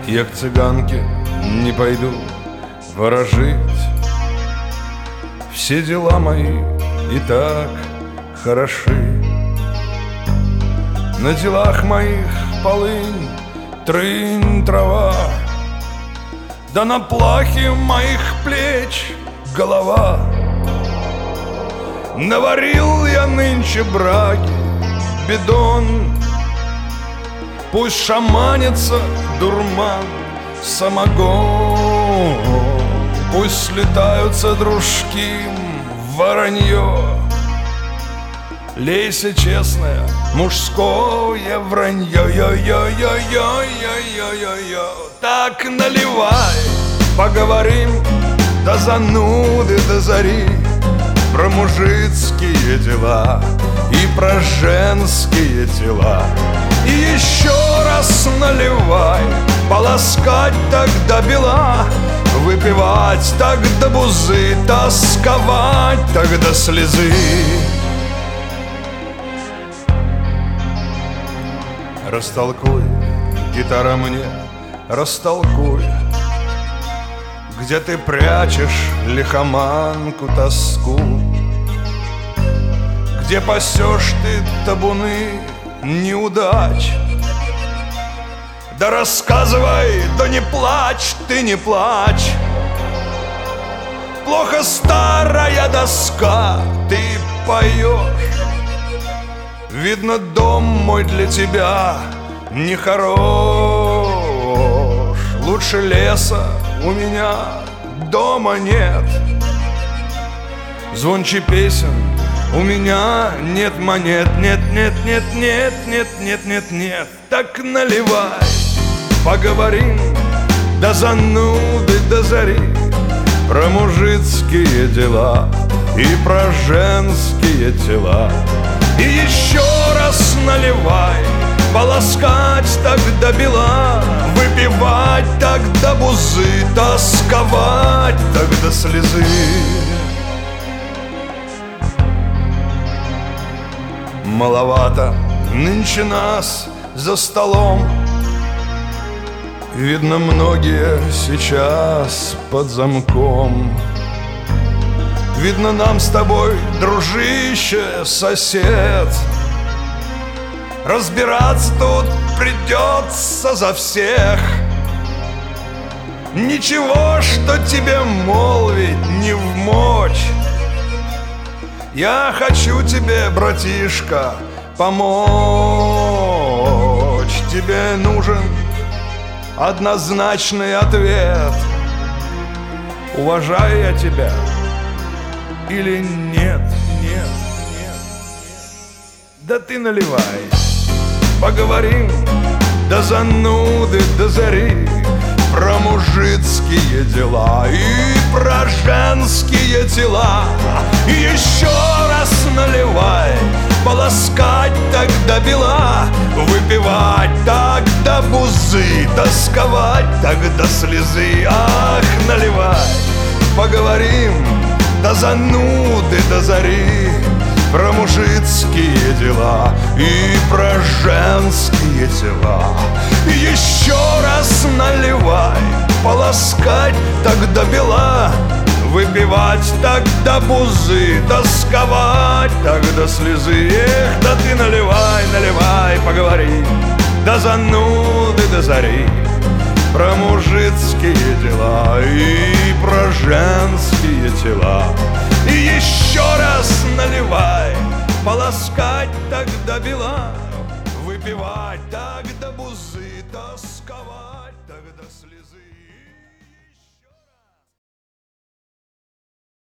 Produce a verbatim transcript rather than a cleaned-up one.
Я к цыганке не пойду ворожить. Все дела мои и так хороши. На делах моих полынь, трынь, трава, да на плахе моих плеч голова. Наварил я нынче браги, бидон, пусть шаманится дурман, самогон. Пусть слетаются дружки в воронье. Лейся, честное, мужское вранье. Йо-йо-йо-йо-йо-йо-йо. Так наливай, поговорим до зануды, до зари, про мужицкие дела и про женские тела. И еще раз наливай, полоскать так до бела, выпивать так до бузы, тосковать так до слезы. Растолкуй, гитара мне, растолкуй, где ты прячешь лихоманку, тоску, где пасешь ты табуны неудач. Да рассказывай, да не плачь, ты не плачь. Плохо старая доска, ты поешь. Видно, дом мой для тебя не хорош. Лучше леса у меня дома нет. Звонче песен у меня нет монет. Нет, нет, нет, нет, нет, нет, нет, нет. Так наливай, поговорим до зануды, до зари, про мужицкие дела и про женские тела. И еще раз наливай, полоскать так до бела, выпивать так до бузы, тосковать так до слезы. Маловато нынче нас за столом. Видно, многие сейчас под замком. Видно, нам с тобой, дружище, сосед, разбираться тут придется за всех. Ничего, что тебе молвить не вмочь. Я хочу тебе, братишка, помочь. Тебе нужен однозначный ответ. Уважаю я тебя или нет, нет, нет, нет. Да ты наливай, поговорим до зануды, до зари, про мужицкие дела и про женские тела. И еще раз наливай, полоскать так до бела, выпивать так до бузы, тосковать так до слезы. Ах, наливай, поговорим до зануды, до зари, про мужицкие дела и про женские тела. И еще раз наливай, полоскать так до бела, выпивать так до бузы, тосковать так до слезы. Эх, да ты наливай, наливай, поговори до зануды, до зари, про мужицкие дела и про женские тела. И еще раз наливай, полоскать так до бела, выпивать так до бузы, тосковать так до слезы.